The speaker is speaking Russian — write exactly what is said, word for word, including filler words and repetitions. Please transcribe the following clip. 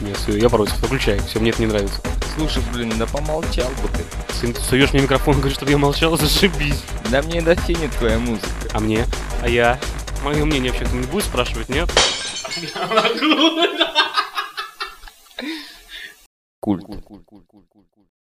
Нет, всё, я против, выключай, все, мне это не нравится. Слушай, блин, да помолчал бы ты. Ты суешь мне микрофон, говоришь, чтобы я молчал, зашибись. Да мне дотянет твоя музыка. А мне? А я? Мое мнение вообще кто-нибудь будет спрашивать, нет? Культ.